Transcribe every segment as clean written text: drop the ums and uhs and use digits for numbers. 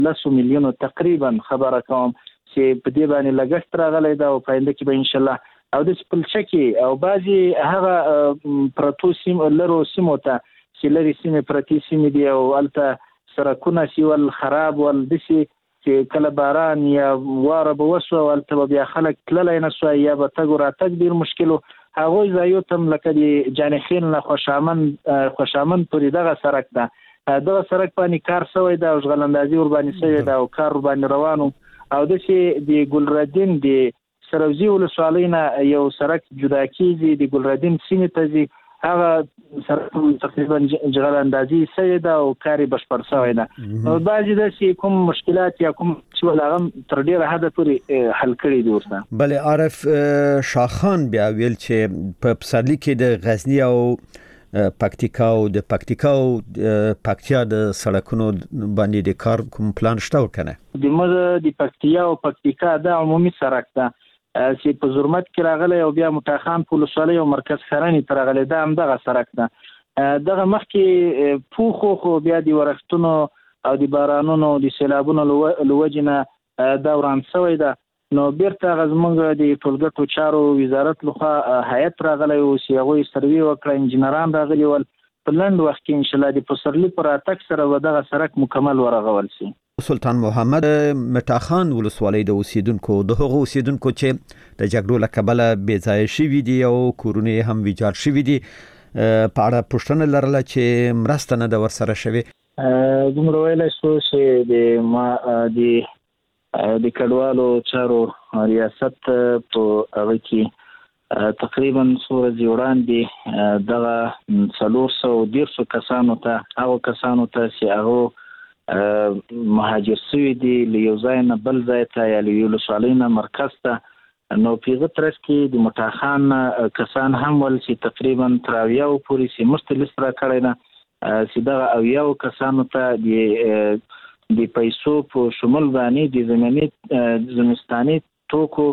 10 میلیونو تقریبا خبره کوم چې په دې باندې لګښت راغلی دا او پاینده کې به ان شاء الله او د پلچکی او بعضی هغه پروتو سیم لرو سیمو ته چې لري سیمه پرتی سیمه دی او الته سرکونه سی ول خراب ول دسی چې کله باران یا واره به وسو او الته بیا خلک تللی نه سو یا به تګ راتګ ډیر مشکل هغه ځایو تم لکه د جانخیل نه خوشامن پورې دغه سرک ده دغه سرک باندې کار شوی دا او ژغلندازي ور باندې شوی دا او کار ور باندې روانو او د چې د ګلردین د سروزی ولسوالۍ نه یو سرک جدا کیږي د ګلردین سیمې ته ځي هغه سرک تقریبا ژغلندازي شوی دا او کار بشپړ شوی ده او بعضې داسې کوم مشکلات یا کوم چې هغه تر ډیره حده پورې حل کړي دي ورته. بله عارف شاخان بیا ویل چې په پسرلي کې د غزنی او پکتیکا او د پکتیکا او پکتیا د سړکونو باندې د کار کوم پلان شته وکنه؟ د موږ د پکتیا او پکتیکا د عمومي سړک ده چې په زرمت کې راغلی او بیا متاخان په ولسوالۍ او مرکز خرانی ته راغلی دا همدغه سړک ده دغه مخکې پوخو خو بیا د ورښتونو او د بارانونو د سیلابونو لوجې نه دا وران شوی ده نو بیرته زموږ د ټولګټو چارو وزارت لخوا هیئت راغلی و چې هغوی سروي وکړه انجینران راغلي ول په لنډ وخت کې انشاءالله د پسرلي پر راتګ سره به دغه سړک مکمل ورغول شي. سلطان محمد مټاخان ولسوالۍ د اوسیدونکو د هغو اوسیدونکو چې د جګړو له کبله بې ځایه شوي دي او کورونه هم ویجاړ شوي دي په اړه پوښتنه لرله چې مرسته نه ده ورسره شوې؟ دومره ویلی شو چې د کډوالو چارو ریاست په هغه کې تقریبا څو ورځې وړاندې دغه 413 کسانو ته هغو کسانو ته چې هغه مهاجر شوي دي له یو ځای نه بل ځای ته یا له یو ولسوالۍ نه مرکز ته نو په هغه ترڅ کې د متاخان کسان هم ول چې تقریبا تر 80 پورې چې مختلف را کړی نه چې دغه 80 کسانو ته د پیسو په شمول باندې د زمستاني توکو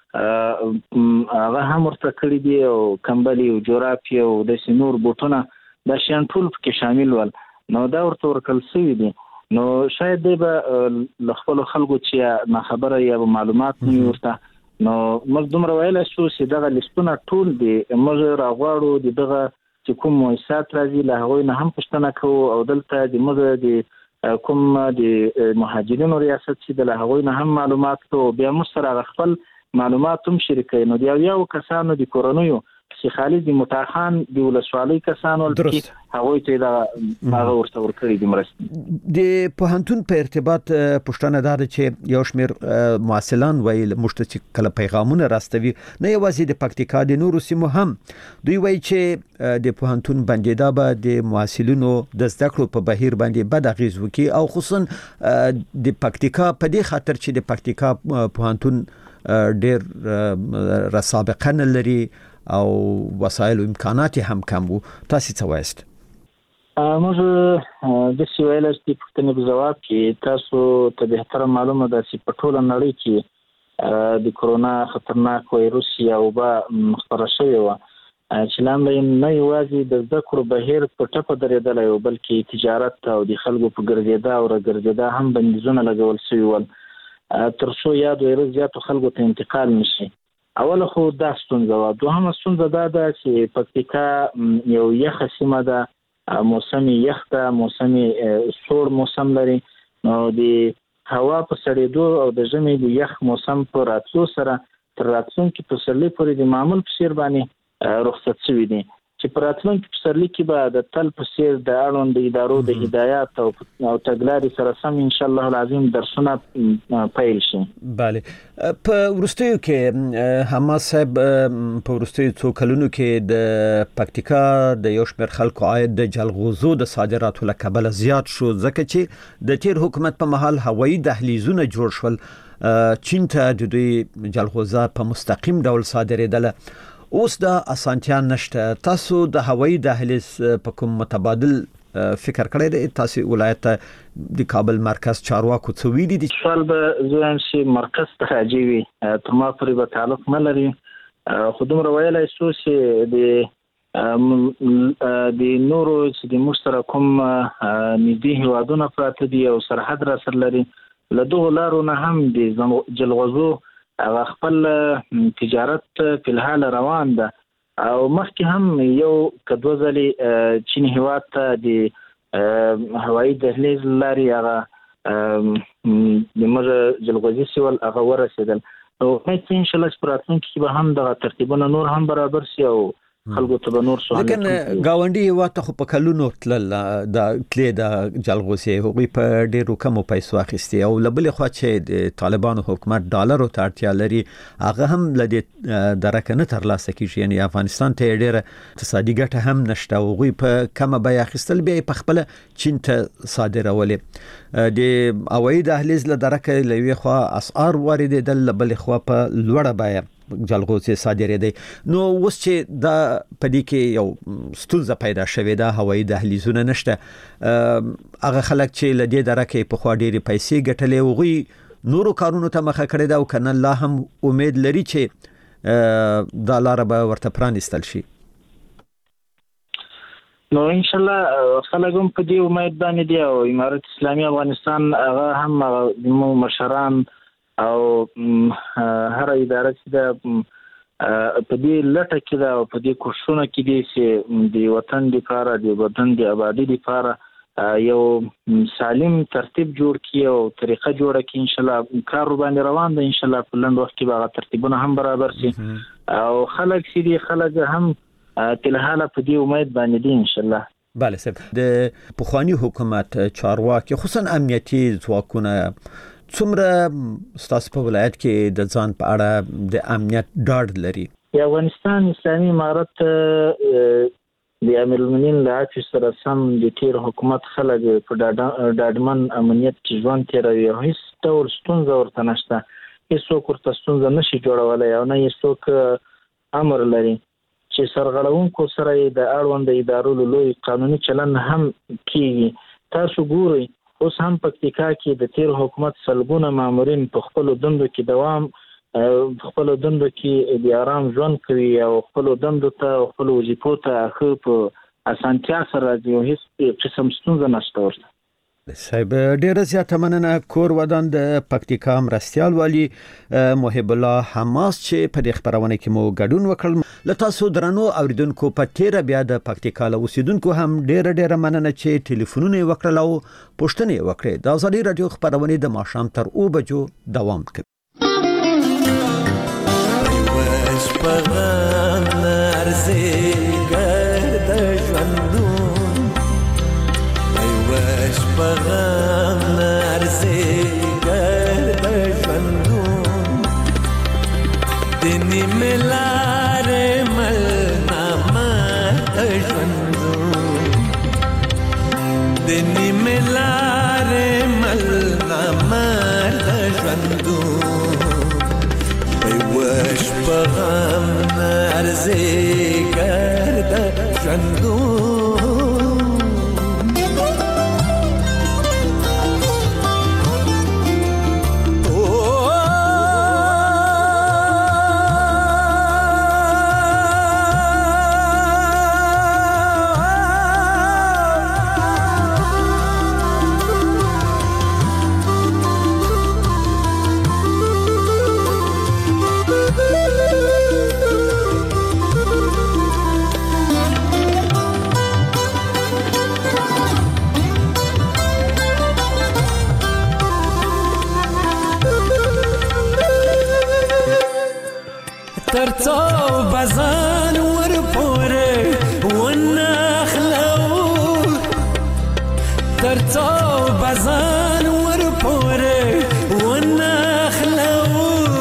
هغه هم ورته کړي دي او کمبلي او جورابي او د نور بوټونه دا شیان ټول پکې شامل ول نو دا ورته ورکړل شوي دي نو شاید دی به له خپلو خلکو چې ناخبره یا معلومات نه وي ورته نو موږ دومره ویلی شو چې دغه لیستونه ټول دي موږ راغواړو د دغه چې کوم مؤسسات راځي له هغوی نه هم پوښتنه کوو او دلته د موږ د کوم د مهاجرینو ریاست چې د هغوی نه هم معلومات کوو بیا موږ سره خپل معلومات هم شریکوي نو د یو کسانو د کورنیو چې خالي د متاخان د ولسوالۍ کسانو چې هغوی ته دا هغه ورته ورکړي دي مرستې د پوهنتون په ارتباط پوښتنه دا ده چې یو شمېر محصلان ویل موږ ته چې کله پیغامونه راستوي نه یوازې د پکتیکا د نورو سیمو هم دوی وایي چې د پوهنتون بندېدا به د محصلینو د زده کړو په بهیر باندې بد اغېز وکړي او خصوصا د پکتیکا په دې خاطر چې د پکتیکا پوهنتون ډېر سابقه نه لري او وسایل او امکانات هم کم وو تاسو څه وایست؟ موږ د سوالس د پوښتنې په جواب کې تاسو ته به تر معلومه ده چې په ټوله نړۍ کې د کرونا خطرناک وایروس یا وبا خپره شوې وه چې لاندې نه یوازې د زده کړو بهیر په ټپه درېدلی و بلکې تجارت او د خلکو په ګرځېدا او راګرځېدا هم بندیزونه لګول شوي ول تر څو یاد وایروس زیاتو خلکو ته انتقال نشي. اوله خو دا ستونزه وه دوهمه ستونزه دا ده چې پکتیکا یو یخه سیمه ده موسم یخ ده موسم سوړ موسم لري نو د هوا په سړېدو او د ژمي د یخ موسم په راتلو سره تر راتلونکي پسرلي پورې د معمول په څېر باندې رخصت شوي دي چې په راتلونکي پسرلي کې به د تل په څېر د اړوند ادارو د هدایات او تګلارې سره سم انشاءالله العظیم درسونه پیل شي. بله په وروستیو کې حماس صاحب په وروستیو څو کلونو کې د پکتیکا د یو شمېر خلکو عاید د جلغوزو د صادراتو له کبله زیات شو ځکه چې د تیر حکومت په مهال هوایي دهلیزونه جوړ شول چین ته د دوی جلغوزه په مستقیم ډول صادرېدله اوس دا اسانتیا نشته تاسو د هوایي دهلیز په کوم متبادل فکر کړی دی تاسو ولایت ته د کابل مرکز چارواکو څه ویلي دي؟ سوال به زه هم چې مرکز ته راجع وي تر ما پورې به تعلق نه لري خو دومره ویلی شو چې د نورو چې د موږ سره کوم نږدې هیوادونه پراته دي او سرحد را سره لري له دغو لارو نه هم د جلغوزو هغه خپل تجارت په الحال روان ده او مخکې هم یو کدو ځلې چین هیواد ته د هوایي دهلیز لارې هغه د موږ جلغوزي سیول هغه ورسېدل او امید ان شاء الله چې په راتلونکي کې به هم دغه ترتیبونه نور هم برابر شي او خلکو ته به نور سوال لیکن گاونډي هیواد ته خو په کلونو تلل د تلې د جلغوزي هغوی په ډیرو کمو پیسو اخیستي او لبل خو چې د طالبانو حکومت ډالرو ته اړتیا لري هغه هم لدی درکه نه ترلاسه کیږي یعنی افغانستان ته ډیره اقتصادي ګټه هم نشته او هغوی په کمه بیا اخیستل بیا په خپل چین ته صادرولې د هوایي دهلیز له درکه لوي خو اسعار واردېدل لبل خو په لوړه بیا جلغوزي صادرېدي نو اوس چې دا پدې کې یو ستونزه پیدا شوې ده هوایي دهلیزونه نشته هغه خلک چې لدې درکه په خو ډېری پیسې ګټلې وغوي نورو کارونو ته مخه کړې ده او کنه الله هم امید لري چې دا لار به ورته پرانیستل شي نو ان شاء الله خلک هم په دې امید باندې دي او امارت اسلامي افغانستان هغه هم مشران او هر اداره چې د په دې لټه کې دا او په دې کوښښونه کې دي چې د وطن لپاره د وطن د آبادی لپاره یو سالم ترتیب جوړ کړي او طریقه جوړه کړي ان شاء الله کار باندې روان ده ان شاء الله په لنډ وخت کې به ترتیبونه هم برابر شي او خلک چې دي خلک هم تلحاله په دې امید باندې دي ان شاء الله بله صاحب د پخوانی حکومت چارواکي خصوصا امنیتي ځواکونه څومره ستاسو په ولایت کې د ځان په اړه د امنیت ډاډ لري د افغانستان اسلامي امارت د امیر المؤمنین له عفو سره سم د تیر حکومت خلک په ډاډمن امنیت کې ژوند تیروي او هیڅ ډول ستونزه ورته نشته هیڅوک ورته ستونزه نشي جوړولی او نه هیڅوک امر لري چې سرغړونکو سره د اړوند ادارو له لوی قانوني چلن هم کیږي تاسو ګورئ اوس هم پکتیکا کې د تیر حکومت سلګونه مامورین په خپل دندو کې دوام خپل دندو کې د آرام ژوند کوي او خپل دندو ته خپل وظیفو ته خو په اسانتیا سره د هیڅ قسم ستونزه نشته ورته صاحب ډیره زیاته مننه کور ودان د پکتیکا مرستيال والی محب الله حماس چې په دې خبرونه کې مو ګډون وکړ لته سو درنو اوریدونکو په تیر بیا د پکتیکا له اوسیدونکو هم ډیره مننه چې ټلیفونونه وکړل او پوښتنه وکړه د ازادي رادیو خبرونه د ماښام تر 2 بجو دوام کوي بغام نارزی گرد جوندون دنی ملار مل نامد جوندون دنی ملار مل نامد جوندون بیوش بغام نارزی گرد جوندون ترڅو بزان ور پورې ونخلو ترڅو بزان ور پورې ونخلو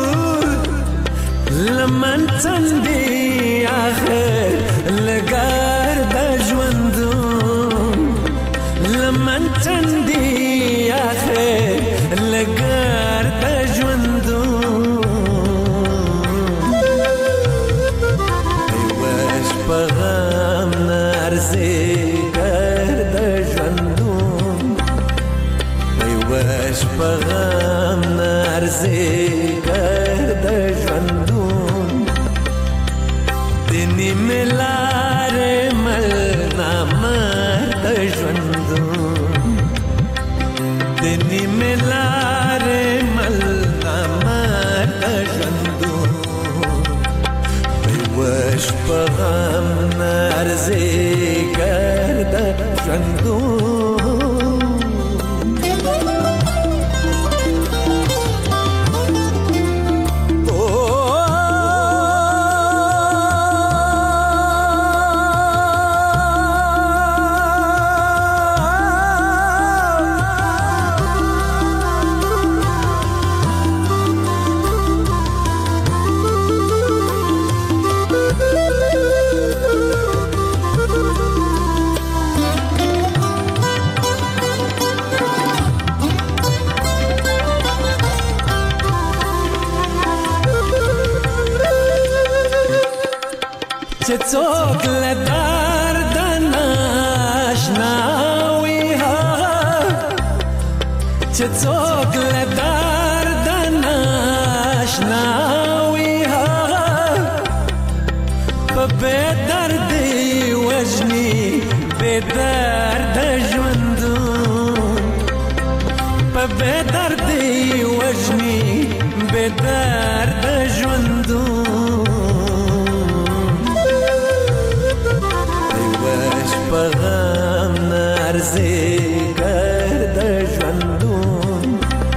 لمن تندي اخر لګار د ژوندون لمن تندي اخر لګار د ژوندون بغام نارزی گرد جوندون بیوش بغام نارزی گرد جوندون دنی ملار مل نامد جوندون دنی ملار چې څوک له درد ناشنا وي هغه چې څوک له درد ناشنا وي هغه په بې دردي وژني بې درده ژوندون په بې دردي وژني بې درده ژوندون په غم نارزي ګرد ژوندون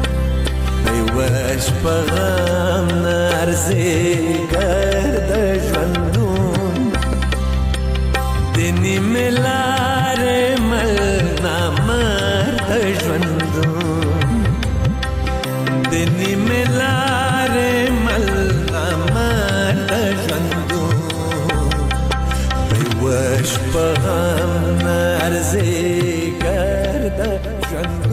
ویوش په غم نارزي ګرد ژوندون د نیمې لارې مل نامرد ژوندون د نیمې لارې مل نامرد ژوندون وش په غم نارزي ګرد ژوندون